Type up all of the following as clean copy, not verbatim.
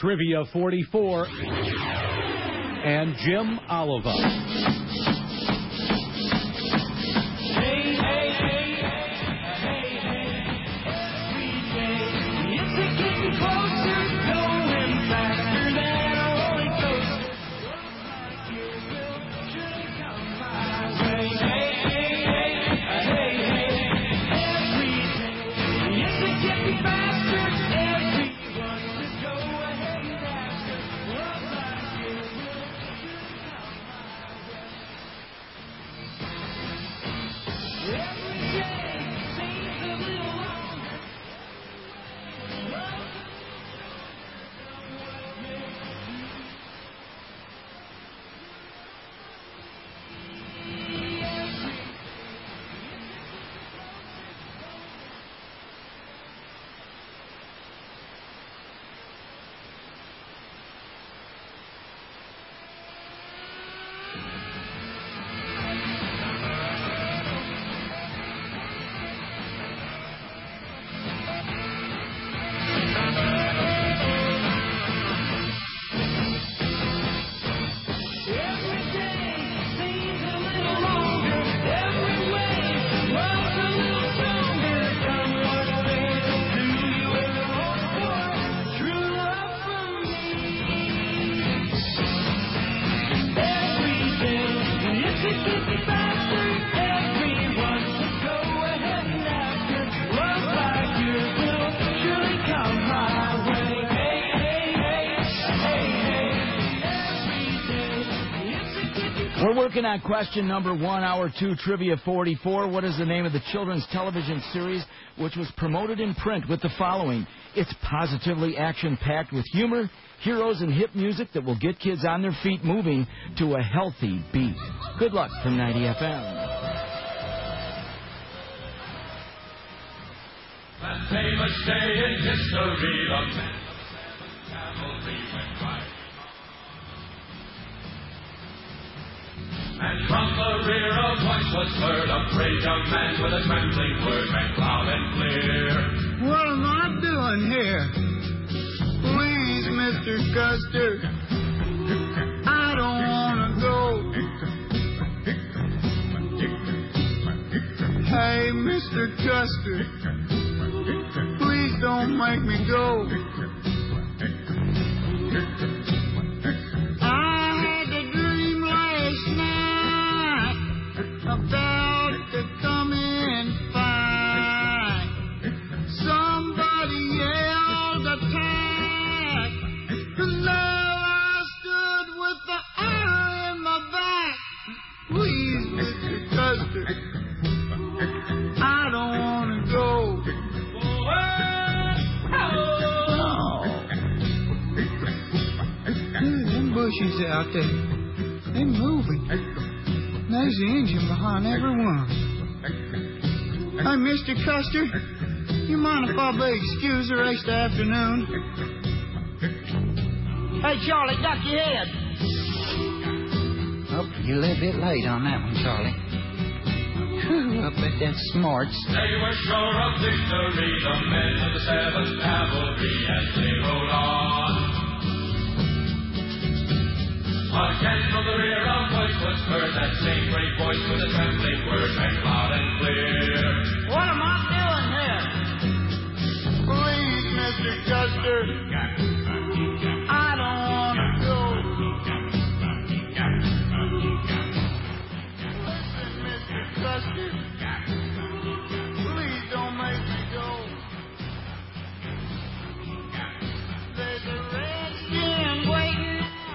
Trivia 44 and Jim Oliver. We're working on question number 1, hour 2, Trivia 44. What is the name of the children's television series which was promoted in print with the following? It's positively action-packed with humor, heroes, and hip music that will get kids on their feet moving to a healthy beat. Good luck from 90 FM. That famous day in history, the men of the 7th Cavalry went riding. And from the rear a voice was heard, a brave young man with a trembling word rang loud and clear. What am I doing here? Please, Mr. Custer, I don't want to go. Hey, Mr. Custer, please don't make me go. About to come in fine. Somebody yelled attack. And there I stood with the arrow in my back. Please, Mr. Custer, I don't want to go. Them bushes out there, they moving. There's the engine behind every one. Hey, Mr. Custer, you mind if I be excused the rest of the afternoon? Hey, Charlie, duck your head. Oh, you're a little bit late on that one, Charlie. Whew, I bet that's smarts. They were sure of victory, the men of the 7th Cavalry, as they rode on. Again from the rear a voice was heard, that same great voice with a trembling word rang loud and clear. What am I doing here? Please, Mr. Custer, I don't want to go. Listen, Mr. Custer, please don't make me go. There's a redskin waiting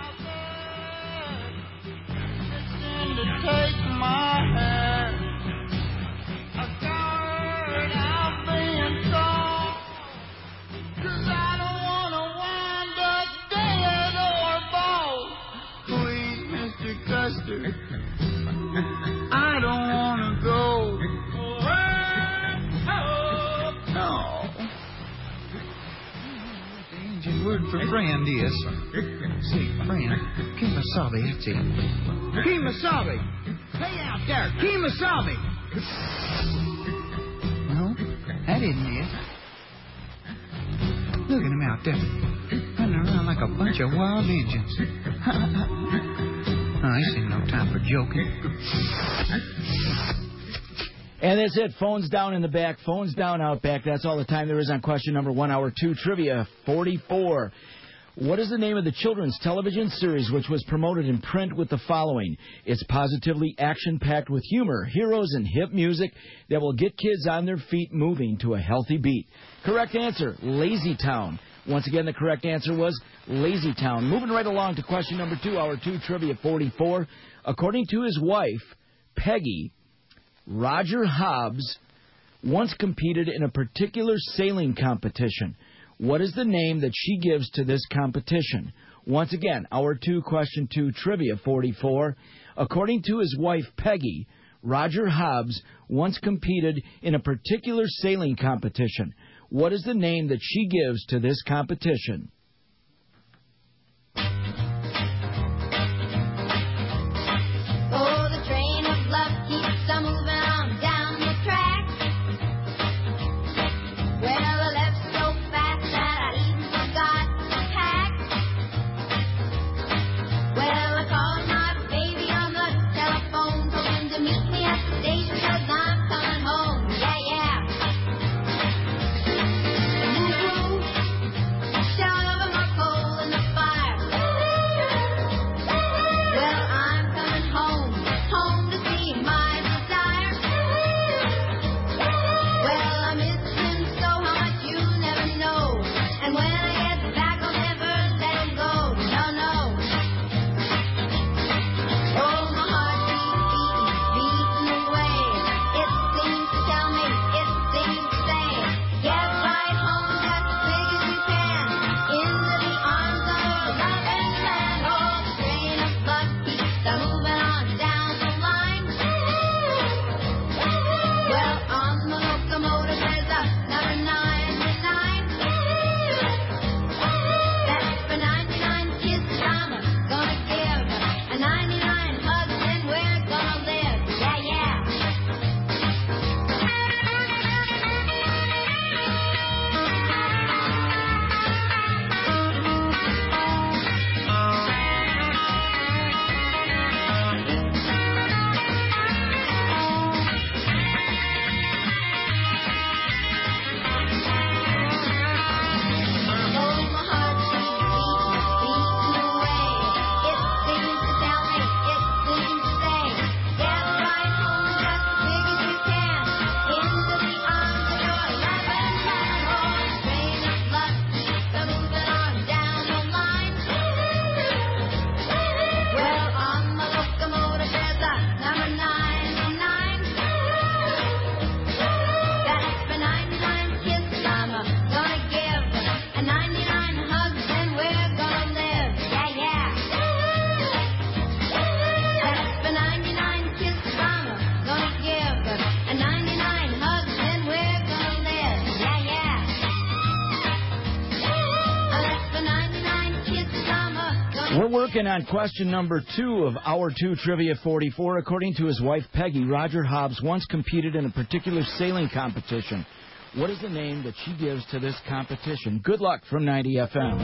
to take my hair. A coward I've been told, 'cause I don't want to wind up dead or bald. Please, Mr. Custer, I don't want to go. No. The Indian word for friend is, say, friend, Kemosabe, that's it. Kemosabe! Hey out there, Kemosabe! No, that isn't it. Look at him out there, running around like like a bunch of wild Indians. Oh, this ain't no time for joking. And that's it. Phones down in the back. Phones down out back. That's all the time there is on question number 1, hour 2, trivia 44. What is the name of the children's television series which was promoted in print with the following? It's positively action-packed with humor, heroes, and hip music that will get kids on their feet moving to a healthy beat. Correct answer, Lazy Town. Once again, the correct answer was Lazy Town. Moving right along to question number 2, hour 2, trivia 44. According to his wife, Peggy, Roger Hobbs once competed in a particular sailing competition. What is the name that she gives to this competition? Once again, hour 2, question 2, trivia 44. According to his wife, Peggy, Roger Hobbs once competed in a particular sailing competition. What is the name that she gives to this competition? Oh, the train of love keeps on moving on down the track. Well, I left so fast that I even forgot to pack. Well, I called my baby on the telephone, told him to meet me at the station 'cause I'm coming home. Yeah, yeah. Woo-woo, shoving my coal in the fire. Well, I'm coming home, home to see my desire. Well, I miss him so how much you never know. And when I get back, I'll never let him go. No, no. Oh, my heart keeps beating away. It seems to tell me, it seems to say, get right home just as big as you can. Into the arms of a loving man. Oh, the train of love keeps on moving on down the line. Well, on the locomotive there's a number 99. That's for 99 kisses I'm gonna give, and 99 hugs, and we're gonna live. Yeah, yeah. Oh, my heart keeps beating away. It seems to tell me, it seems to say, get right home just as big as you can. Into the arms of your loving man. Oh, the train of love keeps on moving on down the line. Well, on the locomotive there's a number 99. That's for 99 kisses I'm gonna give, and 99 hugs, and we're gonna live. Yeah, yeah. That's for 99 kisses I'm gonna give, and 99 hugs, and we're gonna live. Yeah, yeah. That's for 99 kisses I'm gonna. We're working on question number 2 of hour 2, trivia 44. According to his wife, Peggy, Roger Hobbs once competed in a particular sailing competition. What is the name that she gives to this competition? Good luck from 90 FM.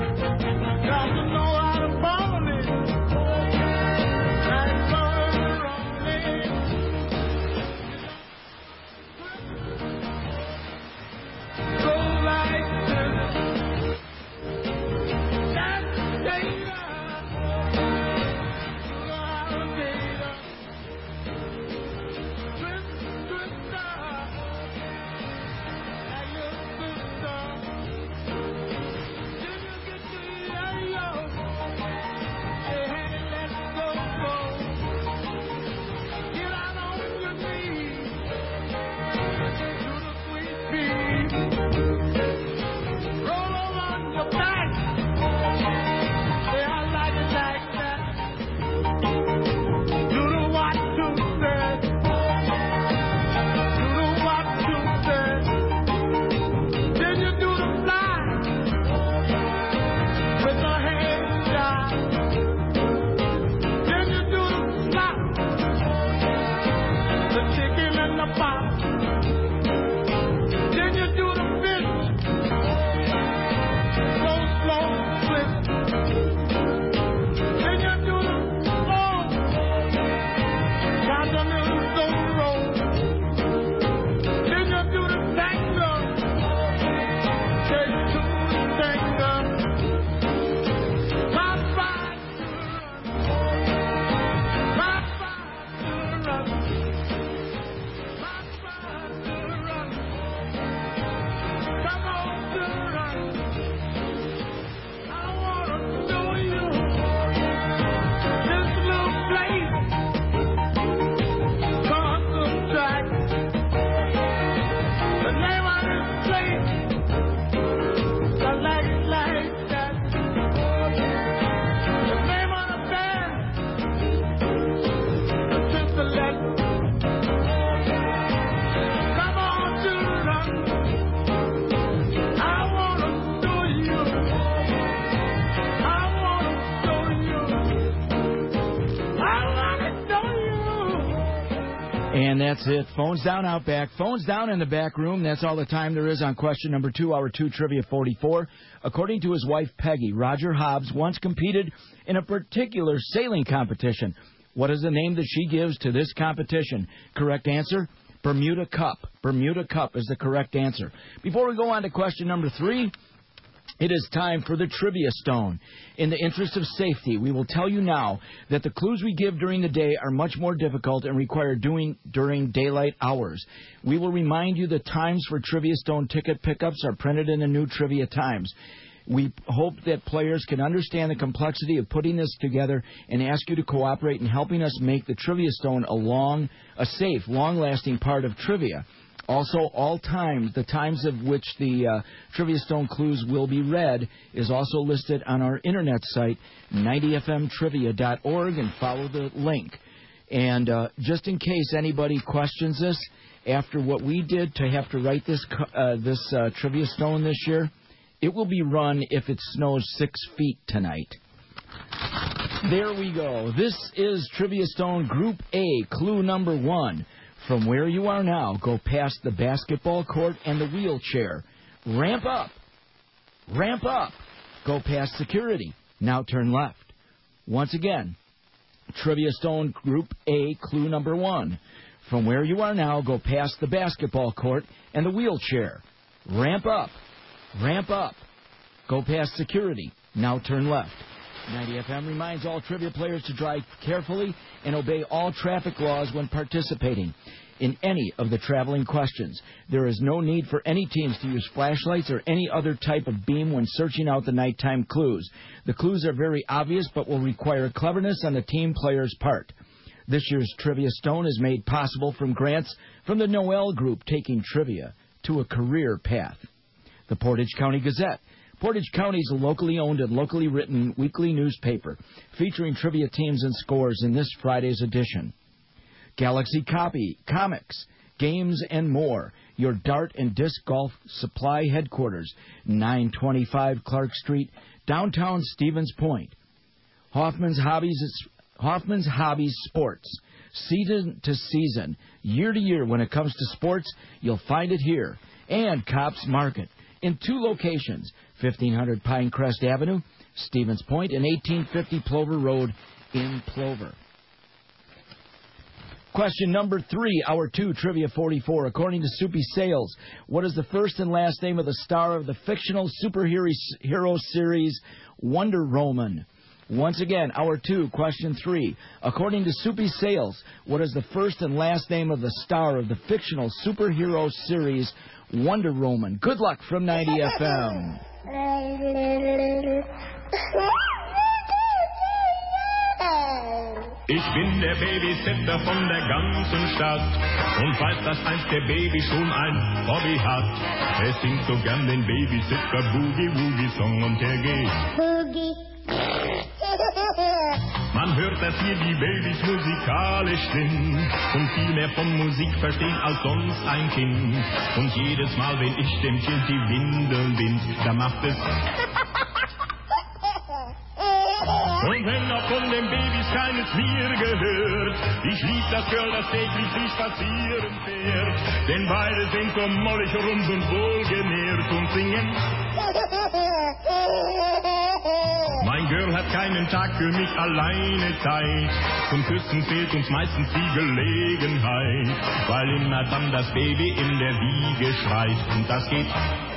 And that's it. Phones down out back. Phones down in the back room. That's all the time there is on question number 2, hour 2, Trivia 44. According to his wife, Peggy, Roger Hobbs once competed in a particular sailing competition. What is the name that she gives to this competition? Correct answer, Bermuda Cup. Bermuda Cup is the correct answer. Before we go on to question number 3, it is time for the Trivia Stone. In the interest of safety, we will tell you now that the clues we give during the day are much more difficult and require doing during daylight hours. We will remind you the times for Trivia Stone ticket pickups are printed in the new Trivia Times. We hope that players can understand the complexity of putting this together and ask you to cooperate in helping us make the Trivia Stone a safe, long-lasting part of trivia. Also, the times of which the Trivia Stone clues will be read is also listed on our internet site, 90fmtrivia.org, and follow the link. And just in case anybody questions this, after what we did to have to write this Trivia Stone this year, it will be run if it snows 6 feet tonight. There we go. This is Trivia Stone Group A, clue number 1. From where you are now, go past the basketball court and the wheelchair. Ramp up. Ramp up. Go past security. Now turn left. Once again, Trivia Stone Group A, clue number 1. From where you are now, go past the basketball court and the wheelchair. Ramp up. Ramp up. Go past security. Now turn left. 90 FM reminds all trivia players to drive carefully and obey all traffic laws when participating in any of the traveling questions. There is no need for any teams to use flashlights or any other type of beam when searching out the nighttime clues. The clues are very obvious but will require cleverness on the team player's part. This year's Trivia Stone is made possible from grants from the Noel Group, taking trivia to a career path. The Portage County Gazette. Portage County's locally owned and locally written weekly newspaper featuring trivia teams and scores in this Friday's edition. Galaxy Comics, Games and More, your dart and disc golf supply headquarters, 925 Clark Street, downtown Stevens Point. Hoffman's Hobbies Sports, season to season, year to year. When it comes to sports, you'll find it here. And Cops Market, in 2 locations, 1500 Pinecrest Avenue, Stevens Point, and 1850 Plover Road in Plover. Question number 3, hour 2, Trivia 44. According to Soupy Sales, what is the first and last name of the star of the fictional superhero series Wonder Woman? Once again, hour 2, question 3. According to Soupy Sales, what is the first and last name of the star of the fictional superhero series Wonder Woman? Good luck from 90 FM. Ich bin der Babysitter von der ganzen Stadt und weiß, dass einst der Baby schon ein Hobby hat. Er singt so gern den Babysitter Boogie-Woogie-Song und er geht Boogie. Man hört, dass hier die Babys musikalisch sind und viel mehr von Musik verstehen als sonst ein Kind. Und jedes Mal, wenn ich dem Kind die Windeln bind, da macht es... Und wenn auch von den Babys keines mir gehört, ich lieb das Girl, das täglich sie spazieren fährt, denn beide sind so mollig rund und wohlgenährt und singen. Mein Girl hat keinen Tag für mich alleine Zeit, zum Küssen fehlt uns meistens die Gelegenheit, weil immer dann das Baby in der Wiege schreit und das geht...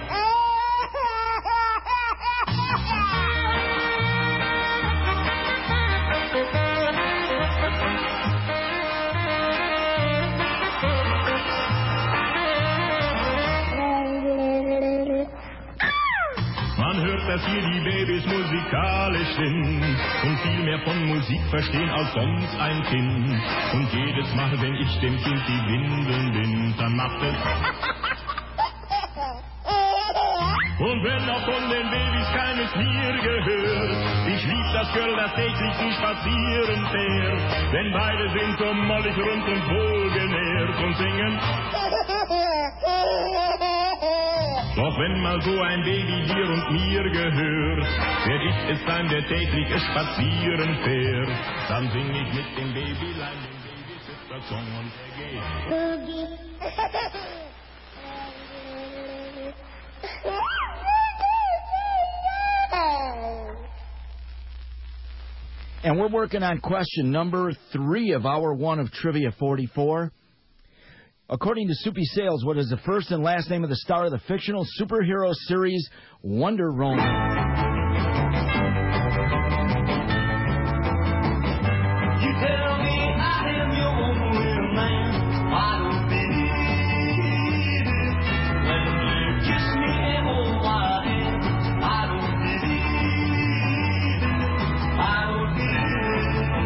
Dass hier die Babys musikalisch sind und viel mehr von Musik verstehen als sonst ein Kind. Und jedes Mal, wenn ich dem Kind die Windeln bind, dann macht es... Und wenn auch von den Babys keines mir gehört, ich lieb das Girl, das täglich sie spazieren fährt, denn beide sind so mollig rund und wohlgenährt und singen... Doch wenn mal so ein Baby dir und mir gehört, werd ich es sein, der täglich spazieren fährt, dann sing ich mit dem Babylein, dem Babysitter that someone gave. And we're working on question number 3 of hour 1 of Trivia 44. According to Soupy Sales, what is the first and last name of the star of the fictional superhero series Wonder Woman? You tell me I am your real man. I don't believe it. When you kiss me and hold my hand, I don't believe it. I don't believe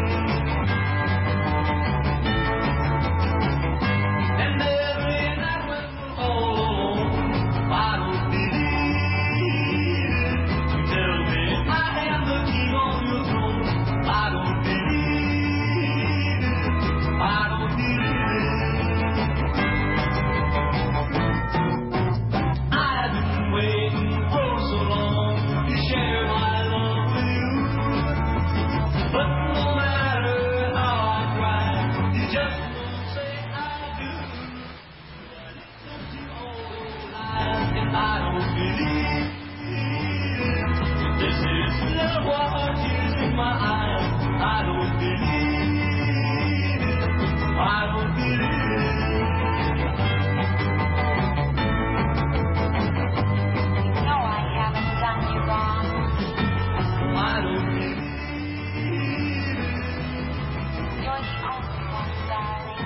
it. And every night when we're all alone, I don't believe it. You tell me I am the king on your throne. I don't believe it. I don't believe it. I've been waiting for so long to share my love with you. But no matter how I try, you just won't say I do. But it took you all those lies, and I don't believe it. This is love, what tears in my eyes. I don't believe it. I don't believe it. No, I haven't done you wrong. I don't believe it. You're the only one, darling.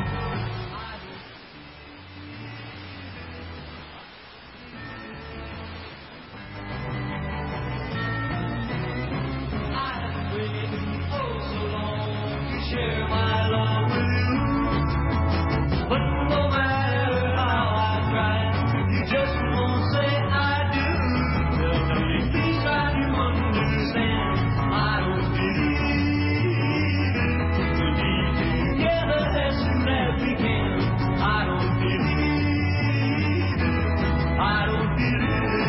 I've been waiting oh so long to share my love with you. But no matter how I try, you just won't say I do. Tell me, please try to understand. I don't believe it. We'll be together as soon as we can. I don't believe it. I don't believe it.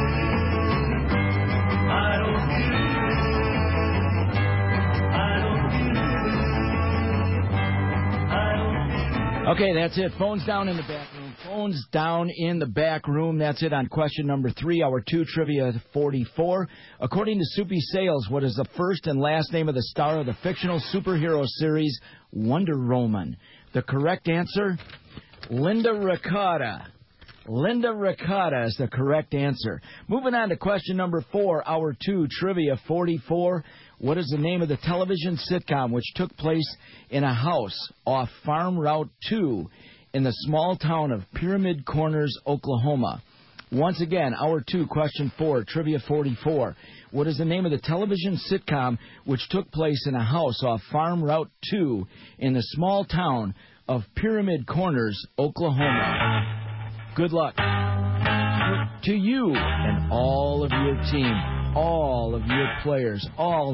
I don't believe it. I don't believe it. I don't believe it. Okay, that's it. Phones down in the back room. Phones down in the back room. That's it on question number 3, hour 2, Trivia 44. According to Soupy Sales, what is the first and last name of the star of the fictional superhero series Wonder Woman? The correct answer, Linda Ricotta. Linda Ricotta is the correct answer. Moving on to question number 4, hour 2, Trivia 44. What is the name of the television sitcom which took place in a house off Farm Route 2 in the small town of Pyramid Corners, Oklahoma? Once again, hour 2, question 4, Trivia 44. What is the name of the television sitcom which took place in a house off Farm Route 2 in the small town of Pyramid Corners, Oklahoma? Good luck to you and all of your team, all of your players, all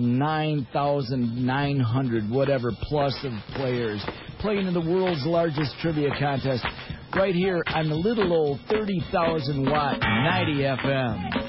9,900 whatever plus of players playing in the world's largest trivia contest right here on the little old 30,000 watt 90 FM.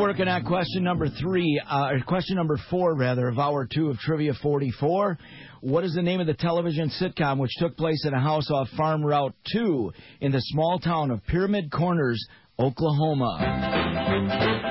working on question number 4, of hour 2 of Trivia 44. What is the name of the television sitcom which took place in a house off Farm Route 2 in the small town of Pyramid Corners, Oklahoma?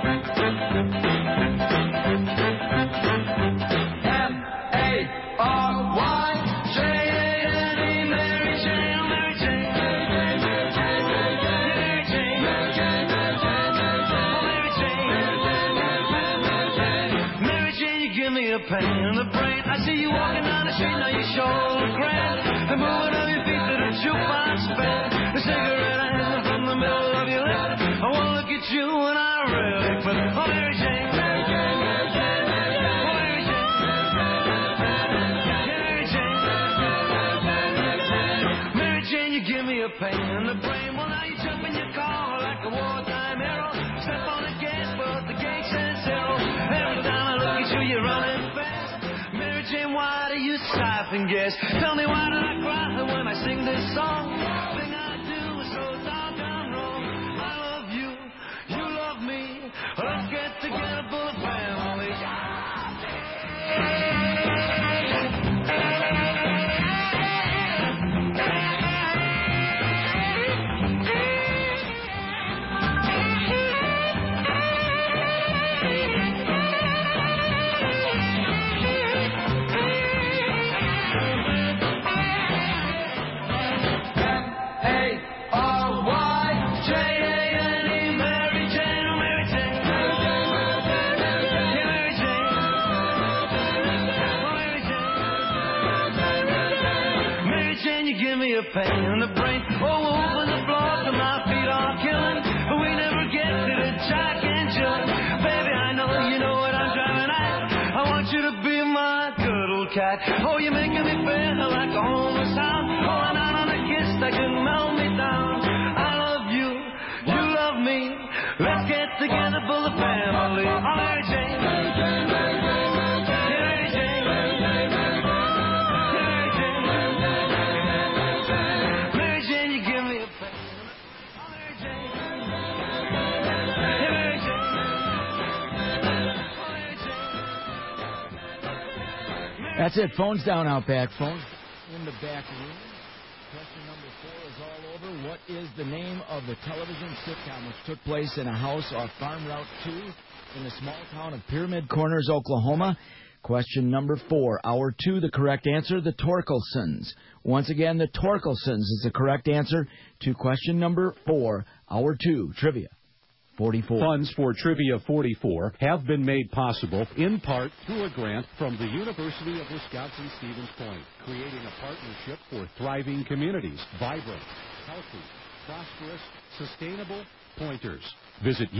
Pain in the brain. I see you walking down the street, now you shoulder grand. The moving of your feet to the jukebox band. The cigarette hanging from the middle of your lip. I wanna look at you and I really put oh, Mary Jane. Oh, Mary Jane. Mary Jane. Mary Jane, you give me a pain in the brain. Well, now you jump in your car like a wartime hero. Step on the gas, but the gate says zero. Every time I look at you, you're running. Jane, why do you siphon gas? Tell me why do I cry when I sing this song? Thing I do is so doggone wrong. I love you, you love me. Let's get together, full of family. Pain in the brain. Oh, open the floor till my feet are killing. But we never get to the jack and jill. Baby, I know you know what I'm driving at. I want you to be my good old cat. Oh, you're making me feel like a homeless hound. Pulling out on a kiss that can melt me down. I love you, you love me. Let's get together for the family. Oh, Mary Jane. Mary Jane. Mary Jane. That's it. Phone's down out back. Phone's in the back room. Question number 4 is all over. What is the name of the television sitcom which took place in a house off Farm Route 2 in the small town of Pyramid Corners, Oklahoma? Question number 4, hour 2, the correct answer, the Torkelsons. Once again, the Torkelsons is the correct answer to question number 4, hour 2, Trivia 44. Funds for Trivia 44 have been made possible in part through a grant from the University of Wisconsin-Stevens Point, creating a partnership for thriving communities, vibrant, healthy, prosperous, sustainable Pointers. Visit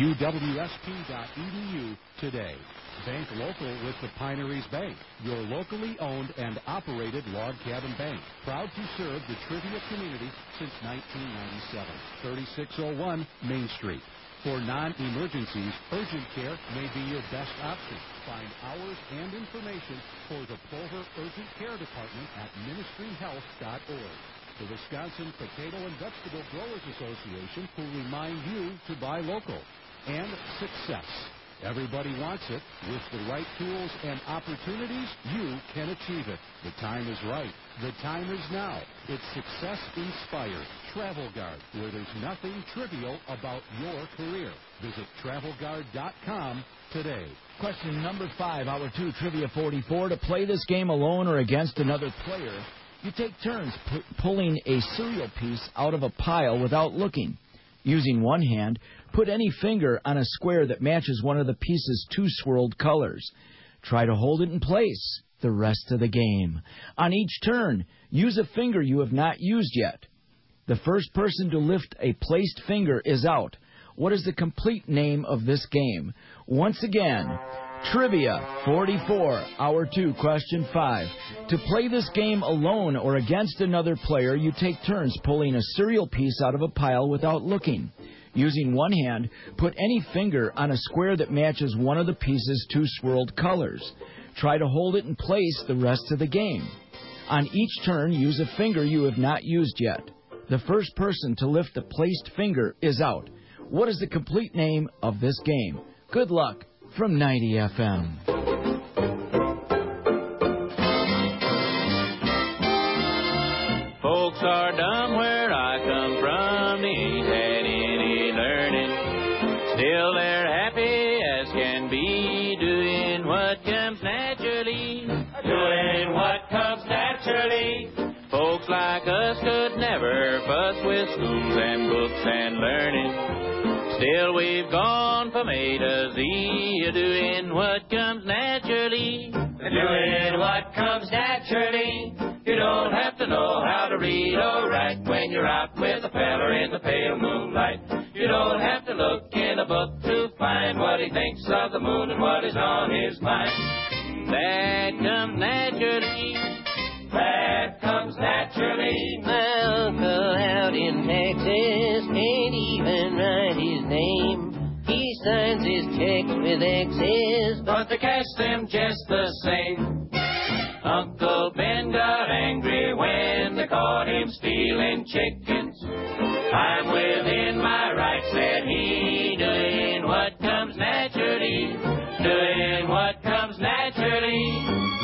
uwsp.edu today. Bank local with the Pineries Bank, your locally owned and operated log cabin bank. Proud to serve the trivia community since 1997. 3601 Main Street. For non-emergencies, urgent care may be your best option. Find hours and information for the Plover Urgent Care Department at ministryhealth.org. The Wisconsin Potato and Vegetable Growers Association will remind you to buy local. And success. Everybody wants it. With the right tools and opportunities, you can achieve it. The time is right. The time is now. It's success inspired. Travel Guard, where there's nothing trivial about your career. Visit TravelGuard.com today. Question number 5, hour 2, Trivia 44. To play this game alone or against another player, you take turns pulling a cereal piece out of a pile without looking. Using one hand, put any finger on a square that matches one of the piece's two swirled colors. Try to hold it in place the rest of the game. On each turn, use a finger you have not used yet. The first person to lift a placed finger is out. What is the complete name of this game? Once again, Trivia 44, Hour 2, Question 5. To play this game alone or against another player, you take turns pulling a cereal piece out of a pile without looking. Using one hand, put any finger on a square that matches one of the piece's two swirled colors. Try to hold it in place the rest of the game. On each turn, use a finger you have not used yet. The first person to lift a placed finger is out. What is the complete name of this game? Good luck from 90 FM. Folks are dumb where I come from, they ain't had any learning. Still they're happy as can be, doing what comes naturally. Doing what comes naturally. Folks like us could never fuss with schools and books and learning. Still we've gone from A to Z, doing what comes naturally. Doing what comes naturally. You don't have to know how to read or write when you're out with a feller in the pale moonlight. You don't have to look in a book to find what he thinks of the moon and what is on his mind. That comes naturally. That comes naturally. My uncle out in Texas can't even write his name. He signs his checks with X's, but they cash them just the same. Uncle Ben got angry when they caught him stealing chickens. I'm within my rights, said he, doing what comes naturally. Doing what comes naturally.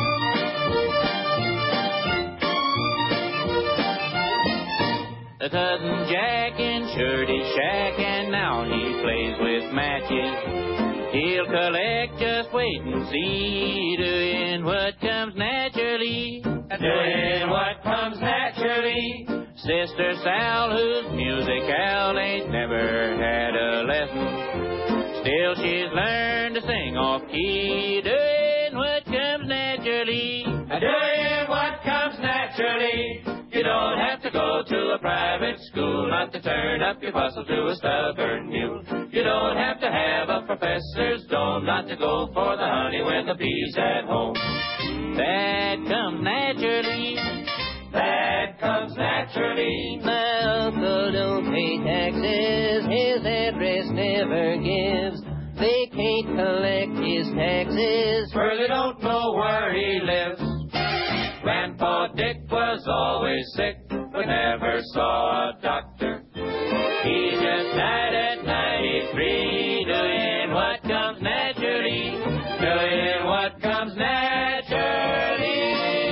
The cousin Jack insured his shack, and now he plays with matches. He'll collect, just wait and see, doing what comes naturally. Doing what comes naturally. Sister Sal, who's musical, ain't never had a lesson. Still she's learned to sing off key, doing what comes naturally. Doing what comes naturally. You don't have to go to a private school not to turn up your bustle to a stubborn mule. You don't have to have a professor's dome not to go for the honey when the bee's at home. That comes naturally. That comes naturally. my uncle don't pay taxes, his address never gives. They can't collect his taxes, For they don't know where he lives. Grandpa Dick was always sick, but never saw a doctor. He just died at 93, doing what comes naturally. Doing what comes naturally.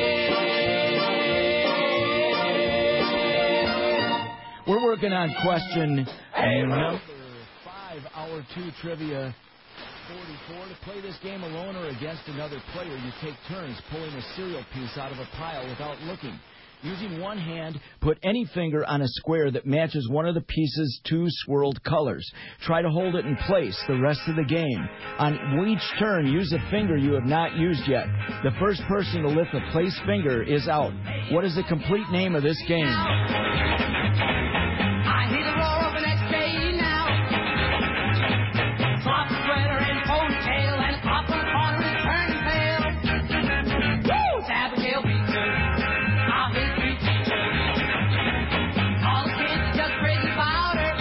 We're working on question number 5, Hour 2 Trivia 44. To play this game alone or against another player, you take turns pulling a cereal piece out of a pile without looking. Using one hand, put any finger on a square that matches one of the piece's 2 swirled colors. Try to hold it in place the rest of the game. On each turn, use a finger you have not used yet. The first person to lift a place finger is out. What is the complete name of this game? I hear the roar of an XJ now. Drop sweater and ponytail and up on the corner and turn pale. Woo! It's Abigail Beecher, our history teacher. All the kids are just crazy about her.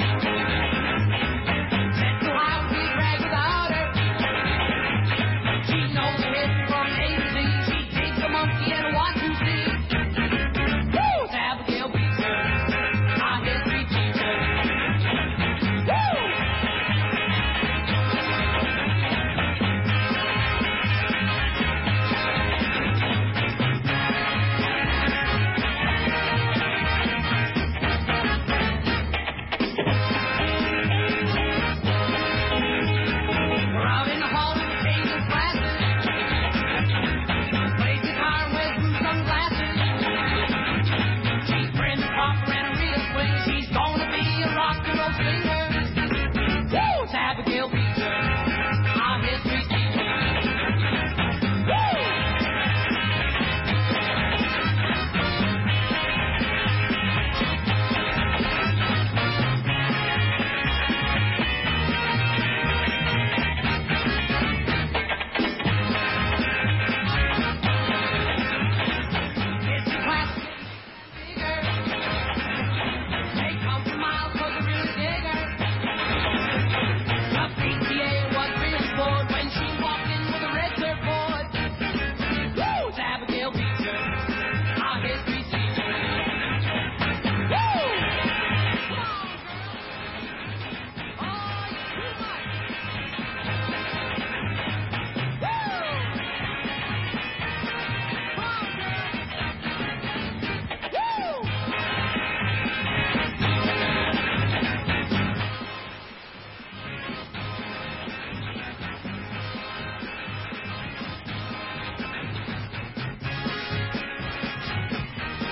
Said so I would be dragged without her. She knows the history from A to Z. She takes a monkey and a 1, 2, 3. Woo! It's Abigail Beecher.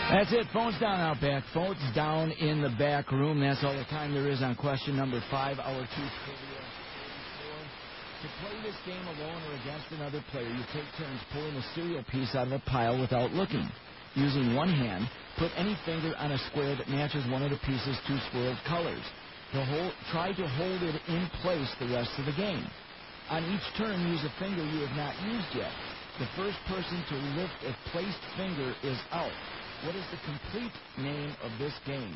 That's it. Phones down out back. Phones down in the back room. That's all the time there is on question number 5, hour 2 trivia. To play this game alone or against another player, you take turns pulling a cereal piece out of a pile without looking. Using one hand, put any finger on a square that matches one of the piece's 2 swirled colors. Try to hold it in place the rest of the game. On each turn, use a finger you have not used yet. The first person to lift a placed finger is out. What is the complete name of this game?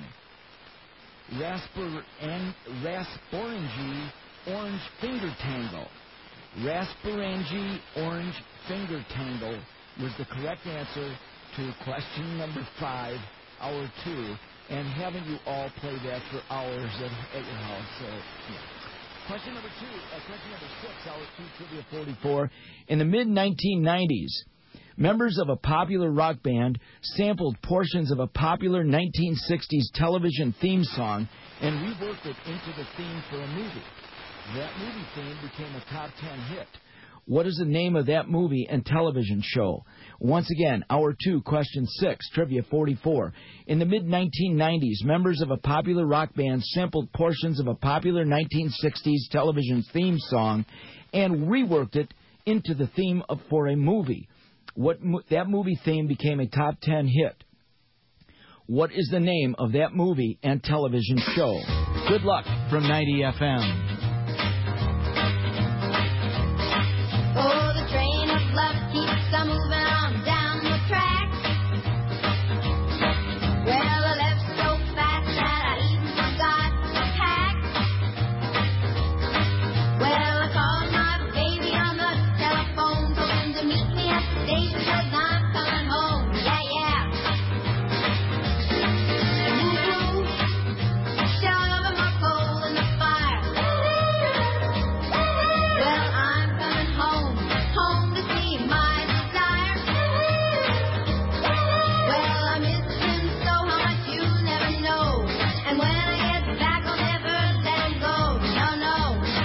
Rasporangi Orange Finger Tangle. Rasporangi Orange Finger Tangle was the correct answer to question number 5, hour 2. And haven't you all played that for hours at your house? So, yeah. Question number 6, hour 2, trivia 44. In the mid-1990s, members of a popular rock band sampled portions of a popular 1960s television theme song and reworked it into the theme for a movie. That movie theme became a top 10 hit. What is the name of that movie and television show? Once again, hour 2, question 6, trivia 44. In the mid-1990s, members of a popular rock band sampled portions of a popular 1960s television theme song and reworked it into the theme for a movie. That movie theme became a top 10 hit. What is the name of that movie and television show? Good luck from 90 FM. Oh, the train of love keeps on moving on down the track. Well, I left so fast that I even forgot to pack. Well, I called my baby on the telephone, told him to meet me at the station 'cause I'm coming home. Yeah, yeah. Woo-hoo, shoving my coal in the fire. Well, I'm coming home to see my desire. Well, I miss him so how much you never know. And when I get back, I'll never let him go. No, no.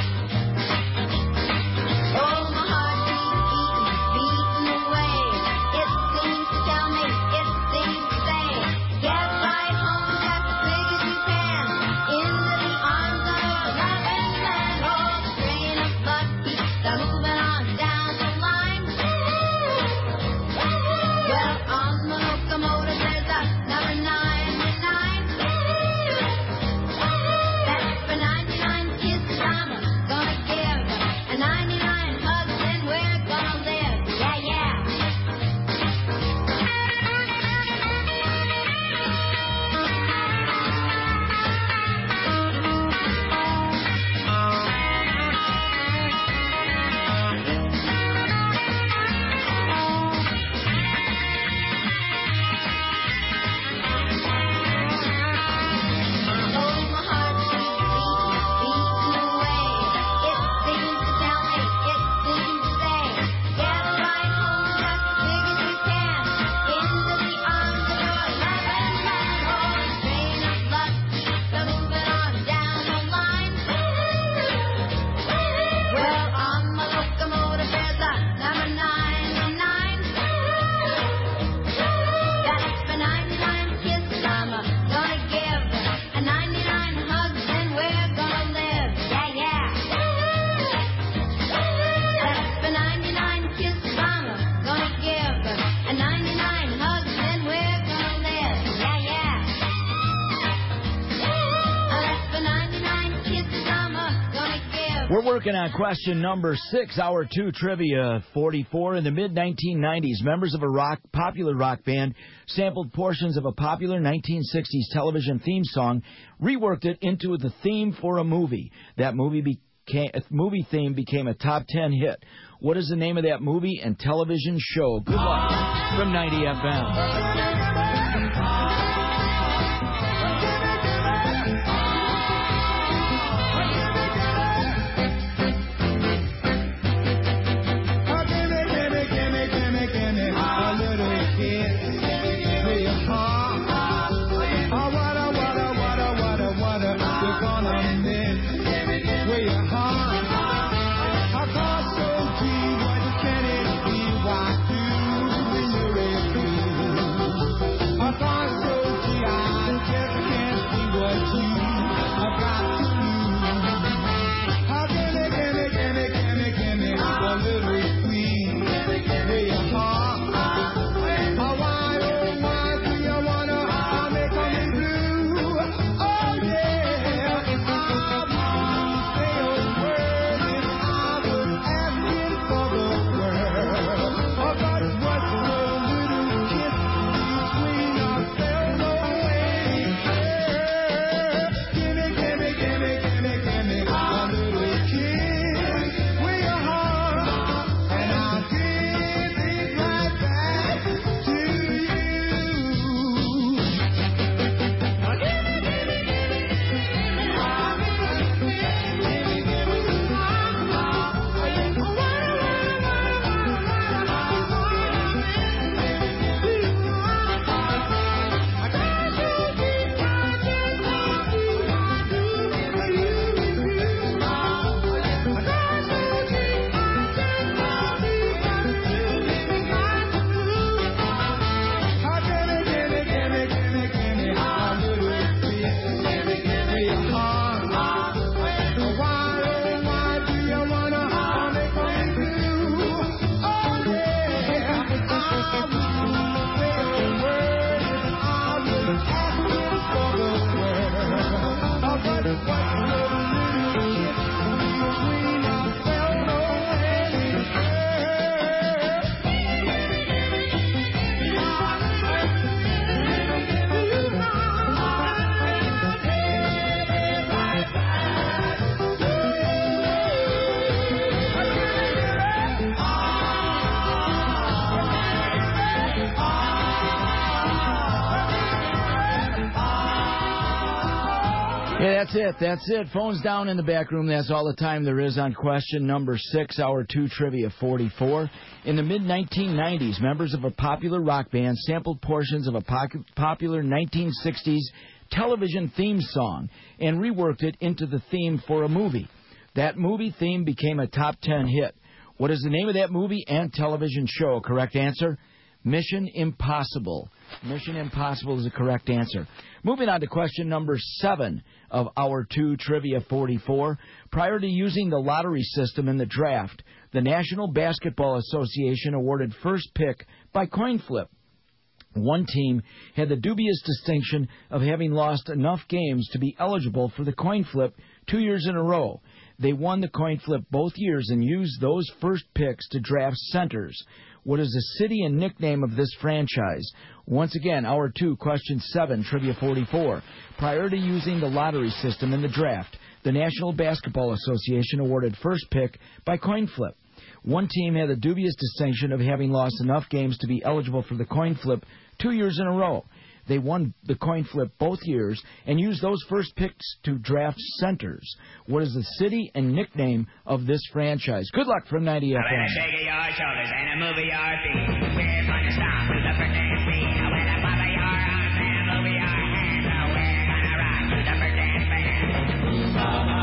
Oh, my heart keeps beating away. It seems to tell me, it seems to say, get right home just as big as you can. Into the arms of a loving man. Oh, the train of love keeps on moving on down the line. Well, on the locomotive there's a number 99. That's for 99 kisses I'm gonna give, and 99 hugs, and we're gonna live. Yeah, yeah. Oh, my heart keeps beating away. It seems to tell me, it seems to say, get right home just as big as you can. Into the arms of your loving man. Oh, the train of love keeps on moving on down the line. Well, on my locomotive there's a number 99. That's for 99 kisses I'm gonna give, and 99 hugs, and we're gonna live. Yeah, yeah. That's for 99 kisses I'm gonna give, and 99 hugs, and we're gonna live. Yeah, yeah. That's for 99 kisses I'm gonna give. We're working on question number 6, hour 2, trivia 44. In the mid-1990s, members of a popular rock band sampled portions of a popular 1960s television theme song, reworked it into the theme for a movie. That movie theme became a top 10 hit. What is the name of that movie and television show? Good luck from 90 FM. Upon That's it. Phones down in the back room. That's all the time there is on question number 6, hour 2, Trivia 44. In the mid-1990s, members of a popular rock band sampled portions of a popular 1960s television theme song and reworked it into the theme for a movie. That movie theme became a top 10 hit. What is the name of that movie and television show? Correct answer? Mission Impossible. Mission Impossible is the correct answer. Moving on to question number 7 of Hour 2 Trivia 44. Prior to using the lottery system in the draft, the National Basketball Association awarded first pick by coin flip. One team had the dubious distinction of having lost enough games to be eligible for the coin flip 2 years in a row. They won the coin flip both years and used those first picks to draft centers. What is the city and nickname of this franchise? Once again, Hour 2, Question 7, Trivia 44. Prior to using the lottery system in the draft, the National Basketball Association awarded first pick by coin flip. One team had the dubious distinction of having lost enough games to be eligible for the coin flip 2 years in a row. They won the coin flip both years and used those first picks to draft centers. What is the city and nickname of this franchise? Good luck from 90 FM. Shake your shoulders and move your feet. We're gonna stomp to the birthday beat. When I follow your arms and move your hands, we're gonna rock to the birthday band.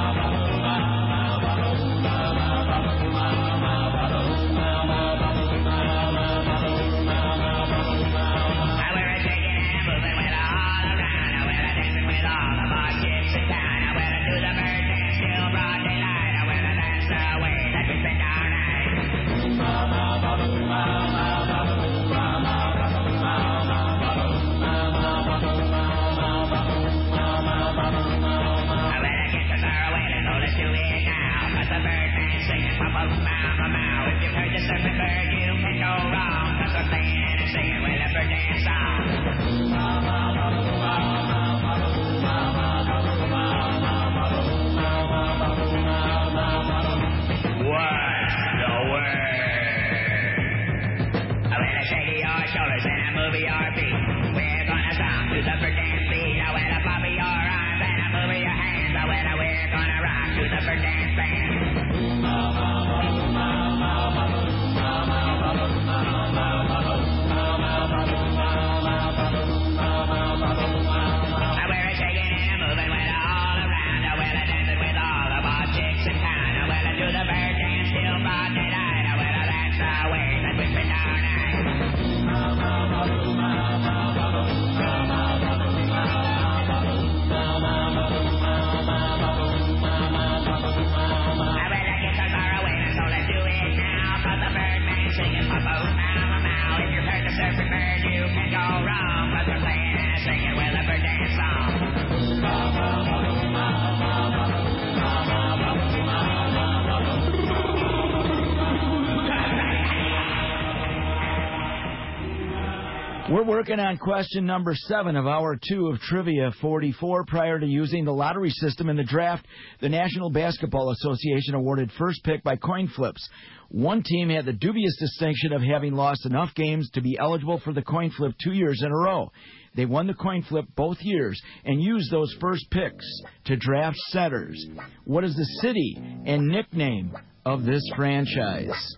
We're working on question number 7 of Hour 2 of Trivia 44. Prior to using the lottery system in the draft, the National Basketball Association awarded first pick by coin flips. One team had the dubious distinction of having lost enough games to be eligible for the coin flip 2 years in a row. They won the coin flip both years and used those first picks to draft setters. What is the city and nickname of this franchise?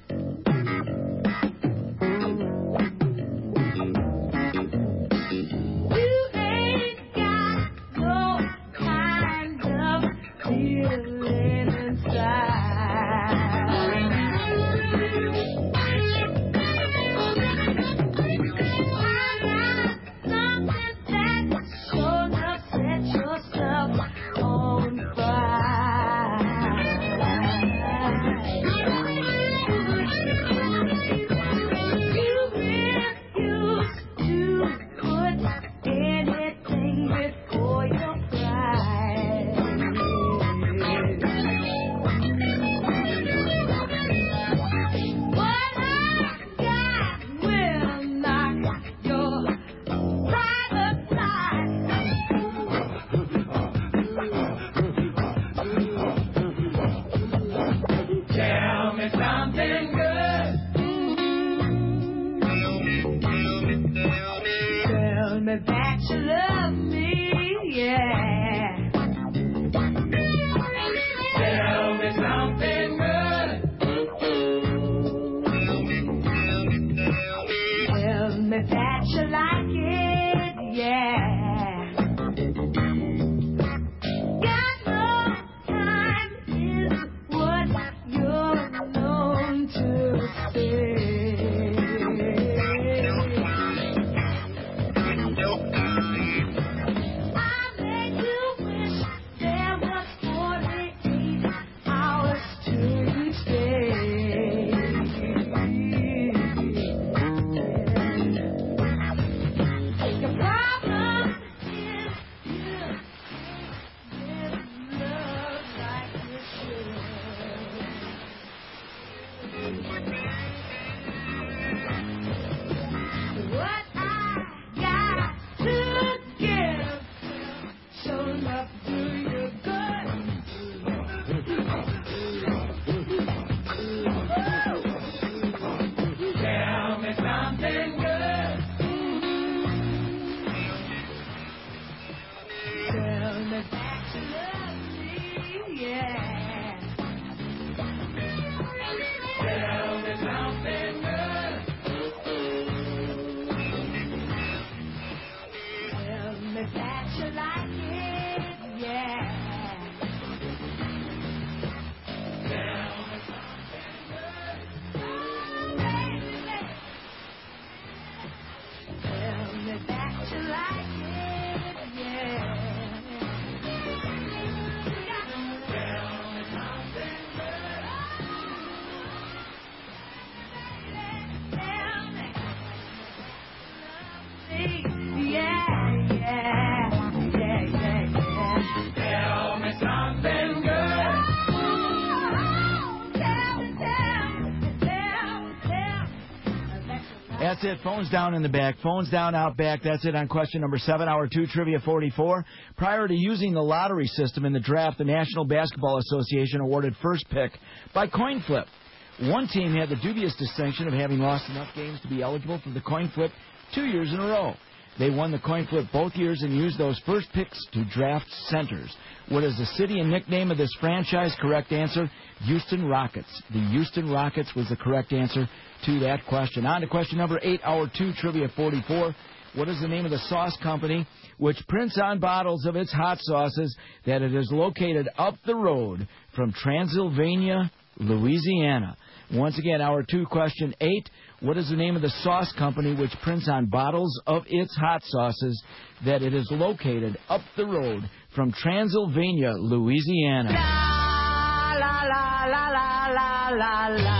That's it. Phones down in the back. Phones down out back. That's it on question number 7, hour 2, Trivia 44. Prior to using the lottery system in the draft, the National Basketball Association awarded first pick by coin flip. One team had the dubious distinction of having lost enough games to be eligible for the coin flip 2 years in a row. They won the coin flip both years and used those first picks to draft centers. What is the city and nickname of this franchise? Correct answer, Houston Rockets. The Houston Rockets was the correct answer to that question. On to question number 8, hour 2, Trivia 44. What is the name of the sauce company which prints on bottles of its hot sauces that it is located up the road from Transylvania, Louisiana? Once again, hour 2, question 8. What is the name of the sauce company which prints on bottles of its hot sauces that it is located up the road from Transylvania, Louisiana? La la la la la la la.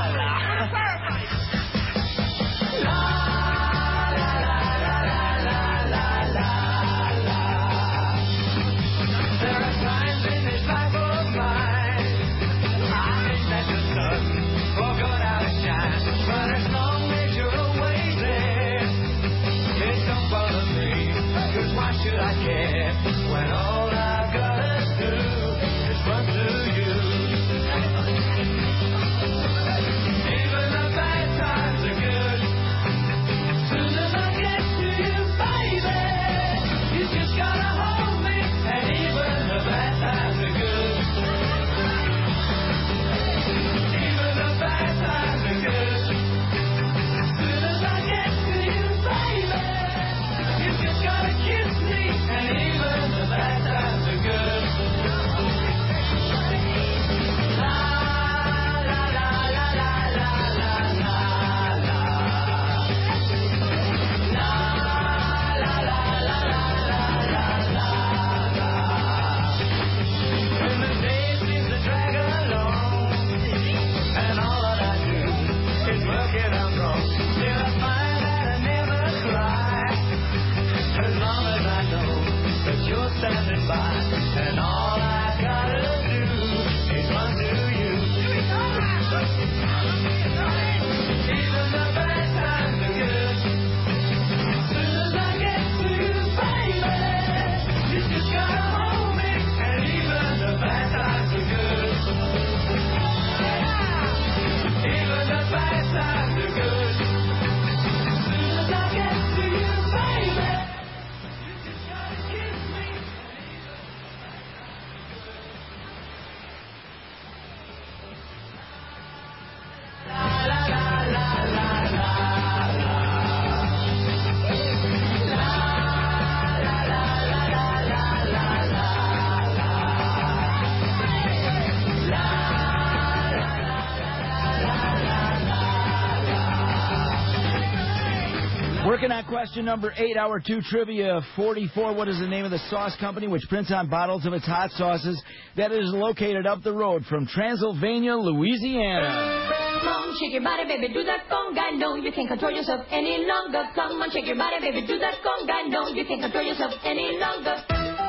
Working on question number 8, hour 2, Trivia 44. What is the name of the sauce company which prints on bottles of its hot sauces that is located up the road from Transylvania, Louisiana? Come on, shake your body, baby, do that conga. No, you can't control yourself any longer. Come on, shake your body, baby, do that conga. No, you can't control yourself any longer.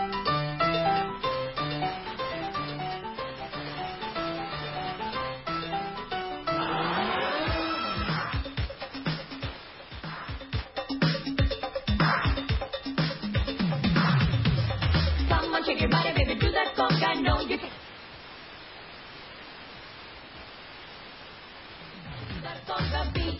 Shake your body, baby, do that conga. No, you can't. Do that conga beat.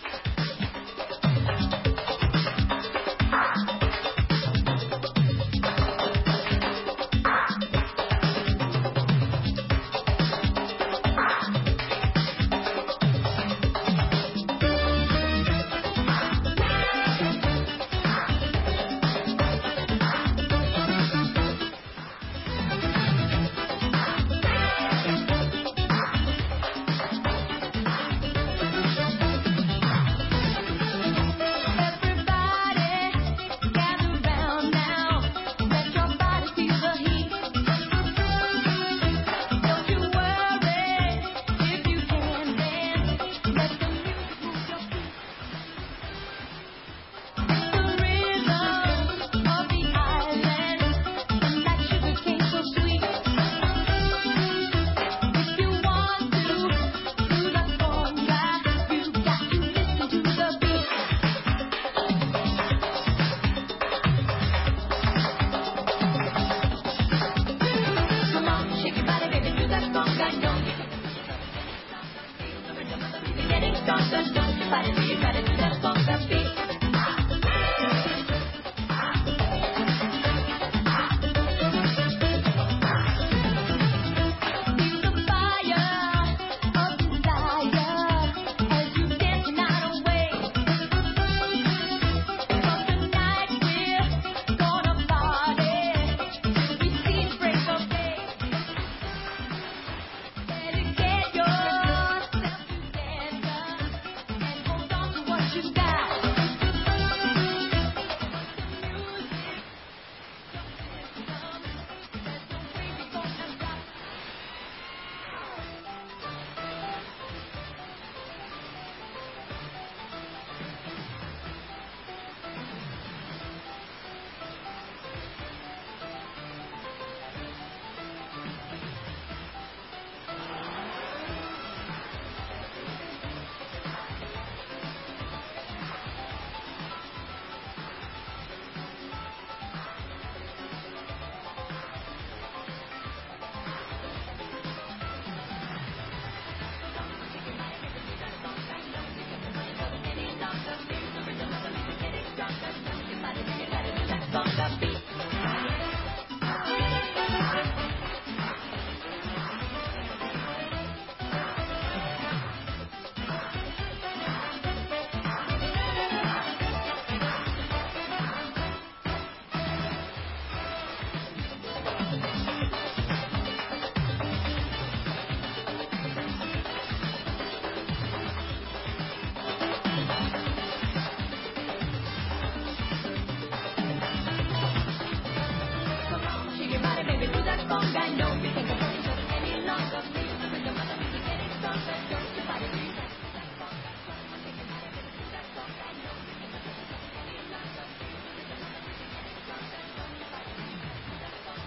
song I know. You can't control each other any longer. Music, the rhythm of the music getting stronger. Don't you body breathe. That song, someone take your body, baby, do that song I know. You can't control each other any longer. Music, the rhythm of the music getting stronger. Don't you body breathe. That song,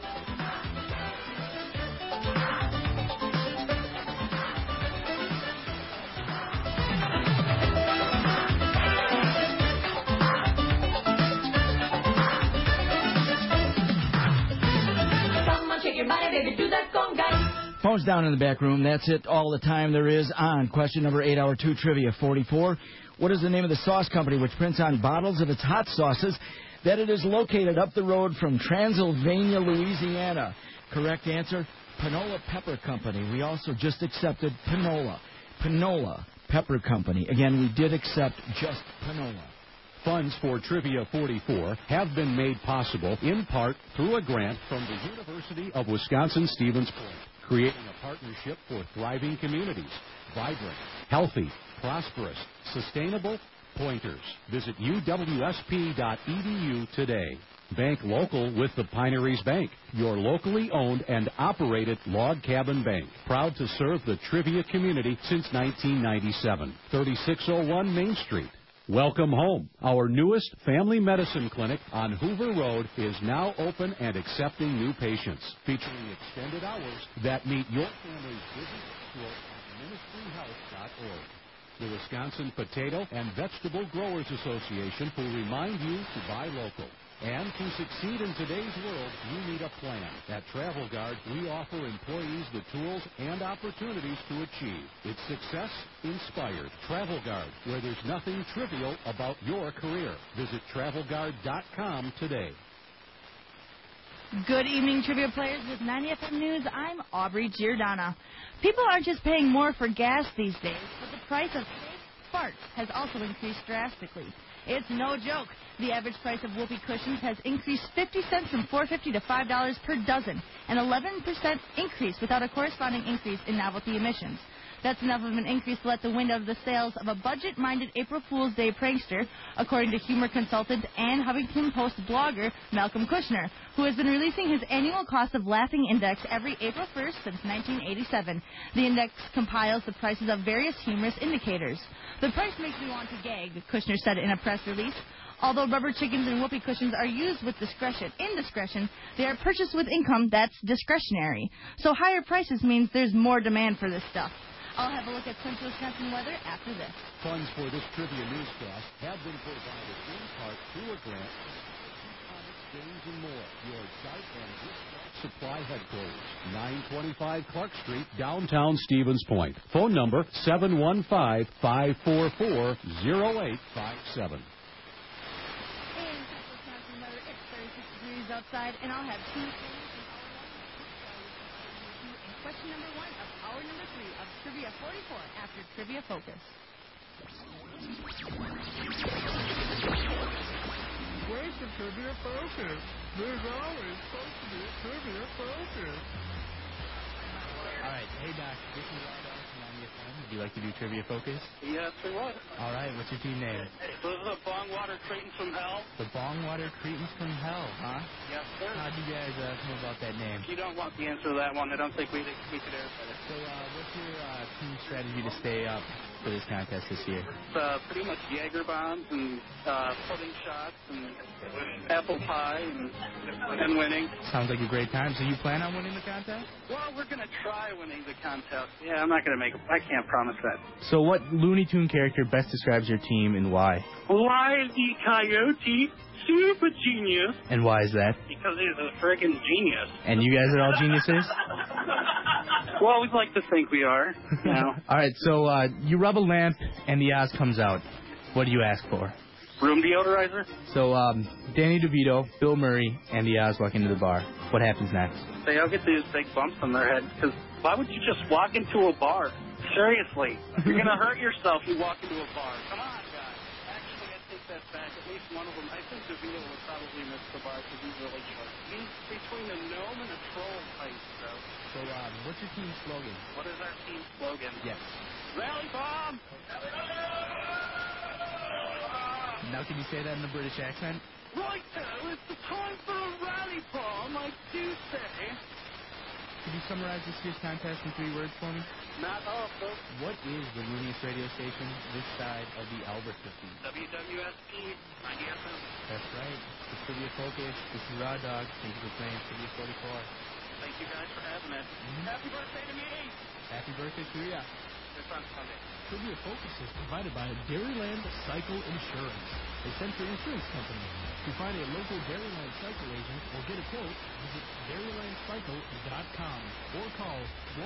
someone shake your body, baby, do that song, guys. Phone's down in the back room. That's it. All the time there is on question number 8, hour 2, trivia 44. What is the name of the sauce company which prints on bottles of its hot sauces that it is located up the road from Transylvania, Louisiana? Correct answer, Panola Pepper Company. We also just accepted Panola. Panola Pepper Company. Again, we did accept just Panola. Funds for Trivia 44 have been made possible in part through a grant from the University of Wisconsin-Stevens Point, creating a partnership for thriving communities, vibrant, healthy, prosperous, sustainable Pointers. Visit uwsp.edu today. Bank local with the Pineries Bank, your locally owned and operated log cabin bank. Proud to serve the trivia community since 1997. 3601 Main Street. Welcome home. Our newest family medicine clinic on Hoover Road is now open and accepting new patients, featuring extended hours that meet your family's busy schedule at ministryhealth.org. The Wisconsin Potato and Vegetable Growers Association will remind you to buy local. And to succeed in today's world, you need a plan. At Travel Guard, we offer employees the tools and opportunities to achieve. It's success inspired. Travel Guard, where there's nothing trivial about your career. Visit TravelGuard.com today. Good evening, trivia players. With 90 FM News, I'm Aubrey Giordana. People aren't just paying more for gas these days, but the price of fake farts has also increased drastically. It's no joke. The average price of whoopee cushions has increased 50 cents from $4.50 to $5 per dozen, an 11% increase without a corresponding increase in novelty emissions. That's enough of an increase to let the wind out of the sails of a budget-minded April Fool's Day prankster, according to humor consultant and Huffington Post blogger Malcolm Kushner, who has been releasing his annual Cost of Laughing Index every April 1st since 1987. The index compiles the prices of various humorous indicators. The price makes me want to gag, Kushner said in a press release. Although rubber chickens and whoopee cushions are used with indiscretion, they are purchased with income that's discretionary. So higher prices means there's more demand for this stuff. I'll have a look at Central Wisconsin weather after this. Funds for this trivia newscast have been provided in part through a grant from Games and More, your site and dispatch supply headquarters, 925 Clark Street, downtown Stevens Point. Phone number 715-544-0857. In Central Wisconsin weather, it's 36 degrees outside, and I'll have two things in question number 1 of hour number 3 of Trivia 44 after Trivia Focus. Where's the Trivia Focus? There's always supposed to be a Trivia Focus. All right. Hey, Doc. This is Rod from 90 FM. Would you like to do Trivia Focus? Yes, we would. All right. What's your team name? This is the Bongwater Cretins from Hell. The Bongwater Cretins from Hell, huh? Yes, sir. How'd you guys come about that name? If you don't want the answer to that one, I don't think we could answer it. So what's your team strategy to stay up for this contest this year? It's pretty much Jaeger bombs and pudding shots and apple pie and winning. Sounds like a great time. So you plan on winning the contest? Well, we're going to try winning the contest. Yeah, I'm not going to make it. I can't promise that. So what Looney Tune character best describes your team and why? Wile E. Coyote, super genius. And why is that? Because he's a friggin' genius. And you guys are all geniuses? Well, we'd like to think we are. You know. All right, so you rub a lamp and the Oz comes out. What do you ask for? Room deodorizer? So Danny DeVito, Bill Murray, and the Oz walk into the bar. What happens next? They all get these big bumps on their head, because why would you just walk into a bar? Seriously. You're going to hurt yourself if you walk into a bar. Come on, guys. Actually, I take that back. At least one of them. I think DeVito would probably miss the bar because he's really short. He's between a gnome and a troll height, so. So what's your team slogan? What is our team slogan? Yes. Rally bomb! Now can you say that in a British accent? Righto, it's the time for a rally bomb, I do say. Could you summarize this year's contest in 3 words for me? Not all, folks. What is the looniest radio station this side of the Alberta feed? WWSP 90 FM. That's right. It's Trivia Focus. This is Raw Dog. Thank you for playing Trivia 44. Thank you guys for having us. Happy birthday to me. Happy birthday to you. It's on Sunday. Trivia Focus is provided by Dairyland Cycle Insurance, a Century Insurance company. To find a local Dairyland Cycle agent or get a quote, visit DairylandCycle.com or call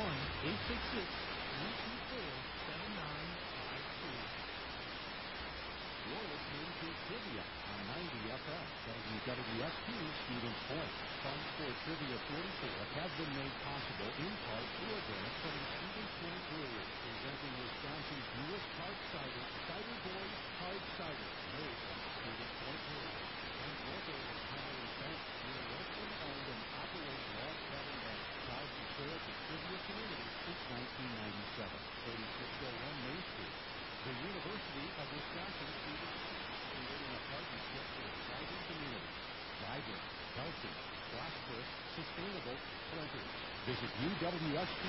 1-866-324-7952. You're listening to Trivia on 90 FM, WWSP Stevens Point. Funds for Trivia 44 have been made possible in part through a grant from the Stevens Point Brewery, presenting Wisconsin's newest hard cider, Cider Boys Hard Cider, made from the Stevens Point Brewery. And local Henry Bank, your locally owned and operated log cabin bank, proud to serve the trivia community since 1997. 3601 Main Street. The University of Wisconsin Stevens Point, creating a partnership for a thriving community. Vibrant, healthy, prosperous, sustainable, plenty. Visit UWSP.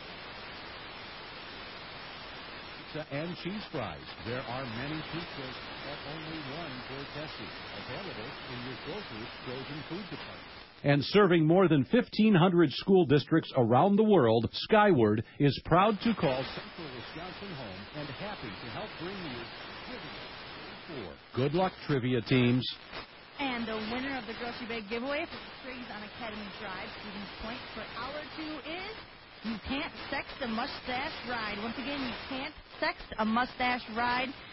Pizza and cheese fries. There are many pizzas, but only one Cortesi. Available in your grocer's frozen food department. And serving more than 1,500 school districts around the world, Skyward is proud to call Central Wisconsin home and happy to help bring you Trivia 44. Good luck, trivia teams. And the winner of the grocery bag giveaway for the Triggs on Academy Drive, Stevens Point, for hour 2 is You Can't Sext a Mustache Ride. Once again, You Can't Sext a Mustache Ride.